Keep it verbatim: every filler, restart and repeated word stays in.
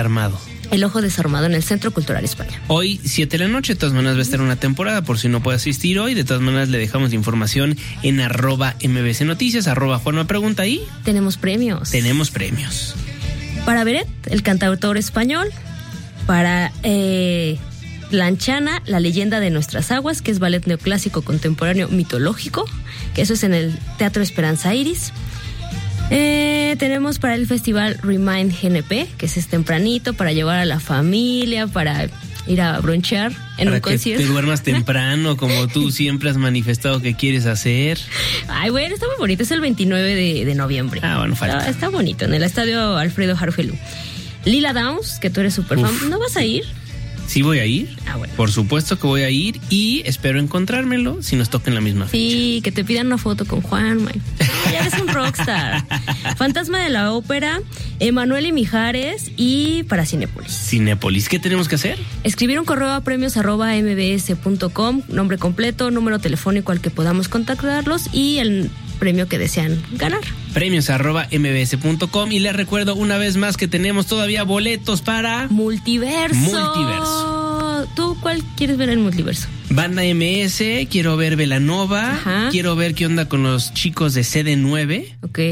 Armado. El Ojo Desarmado en el Centro Cultural España. Hoy, siete de la noche, de todas maneras va a estar una temporada, por si no puede asistir hoy. De todas maneras le dejamos información en arroba M B C Noticias, arroba Juanma Pregunta y... Tenemos premios. Tenemos premios. Para Beret, el cantautor español. Para eh, Lanchana, la leyenda de nuestras aguas, que es ballet neoclásico contemporáneo mitológico, que eso es en el Teatro Esperanza Iris. Eh, tenemos para el festival Remind G N P, que es tempranito, para llevar a la familia, para ir a bronchear en para un que concierto. Te duermas temprano, como tú siempre has manifestado que quieres hacer. Ay, bueno, está muy bonito, es el veintinueve de, de noviembre. Ah, bueno, falta. Está, está bonito, en el estadio Alfredo Hargelú. Lila Downs, que tú eres súper fan, ¿no vas a ir? Sí voy a ir, ah, bueno. Por supuesto que voy a ir y espero encontrármelo si nos toca en la misma fecha. Sí, que te pidan una foto con Juan, man. Ya eres un rockstar. Fantasma de la Ópera, Emanuel y Mijares y para Cinépolis. Cinépolis, ¿qué tenemos que hacer? Escribir un correo a premios arroba mbs punto com, nombre completo, número telefónico al que podamos contactarlos y el premio que desean ganar. Premios arroba mbs punto com y les recuerdo una vez más que tenemos todavía boletos para... Multiverso. Multiverso. ¿Tú cuál quieres ver en Multiverso? Banda M S, quiero ver Belanova, Ajá. Quiero ver qué onda con los chicos de C D nueve. Ok.